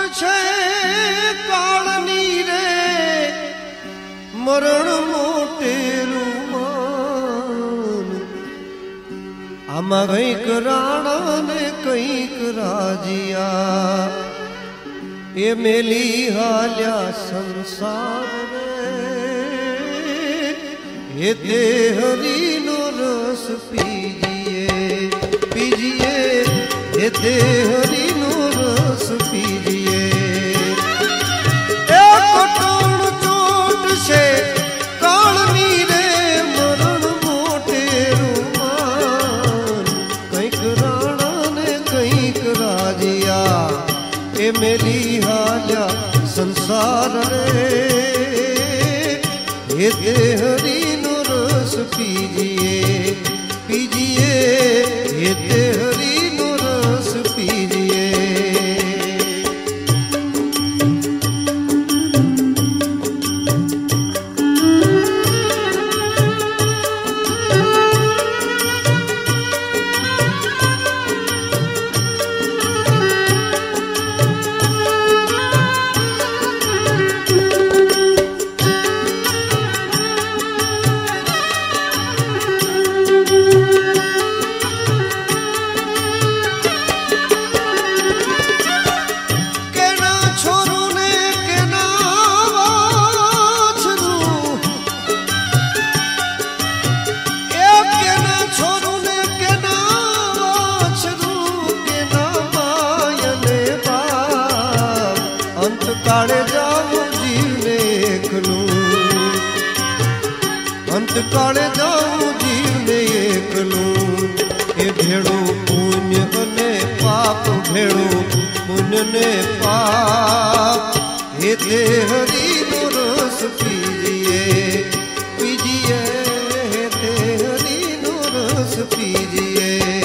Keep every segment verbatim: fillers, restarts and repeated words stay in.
छे काळनी रे मरण मोटेरू मान आमा कईक राणा ने कईक राजिया ये मेली हाल्या संसार रे ये ते हरि नो रस पीजिए पीजिए ये ते हरि नो रस पीजिए एक टोण चोट से कालनी रे मरण मोटेरू मान कईक राणा ने कईक राजिया ए मेरी हाल्या संसार रे ये ते हरि नो रस पीजिए पीजिए ये ते हरि नो रस पीजिए। काले जाऊं जीवने एकलूं ए भेड़ो पुण्य ने पाप भेड़ो पुण्य ने पाप ये ते हरि नो रस पीजिए पीजिए ये ते हरि नो रस पीजिए।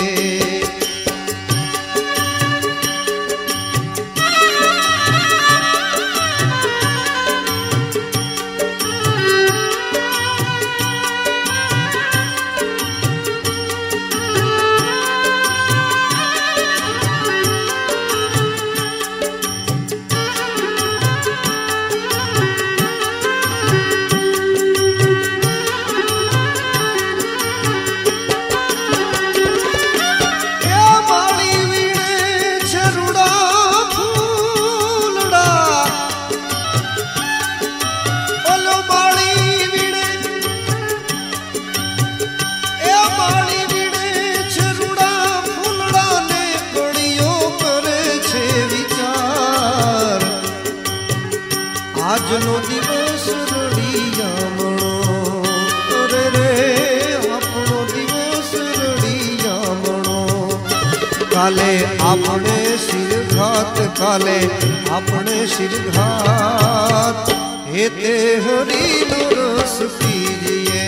આજનો દિવસ રડિયામણો રે રે આપણો દિવસ રડિયામણો કાલે આપણે શિરઘાત કાલે આપણે શિરઘાત હે તે હરિનો રસ પીજીએ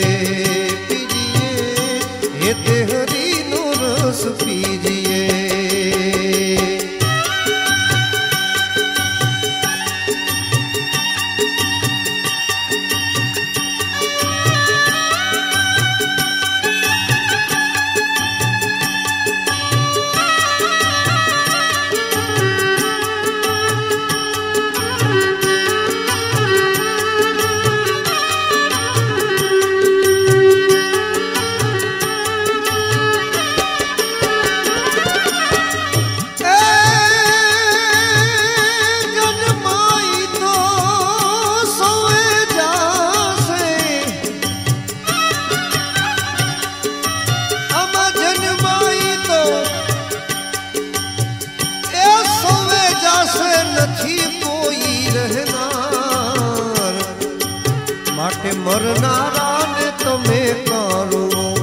પીજીએ હે તે હરિનો રસ પીજીએ। मरनारा ने तमे कारो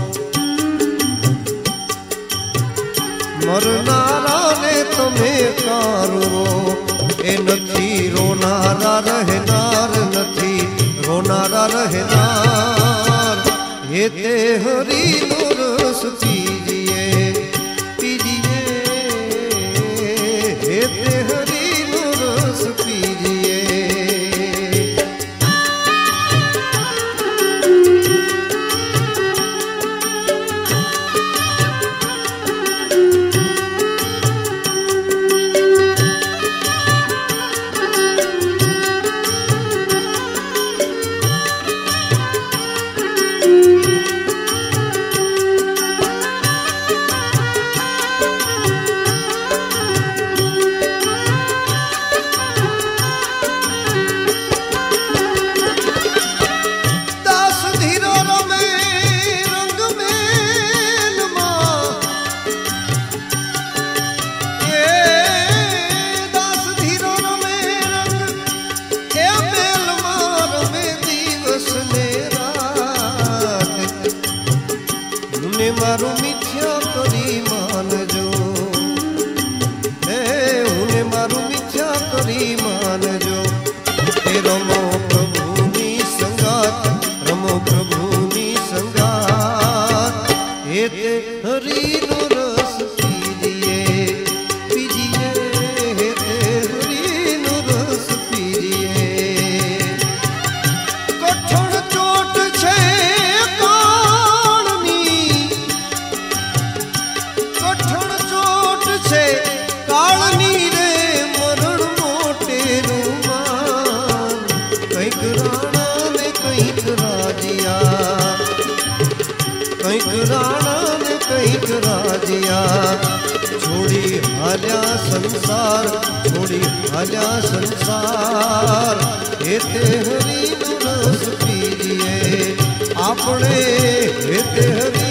मरनारा ने तमे कारो ए नथी रोनारा रहनार नथी रोनारा रहनार ये ते हरिनो रस पीजिए पीजिए ये ते हरिनो रस पीजिए। હેતે હરીનો રસ પીજીએ પીજીએ હેતે હરીનો રસ પીજીએ કઠણ ચોટ છે કાળની કઠણ ચોટ છે કાળની રે મરણ મોટેરું માન કંઈક રાણા ને કંઈક રાજીયા કંઈક રાણા ને કંઈક રાજીયા છોડી હાલ્યા સંસાર છોડી હાલ્યા સંસાર હેતે હરીનો રસ પીજીએ આપણે હેતે હરી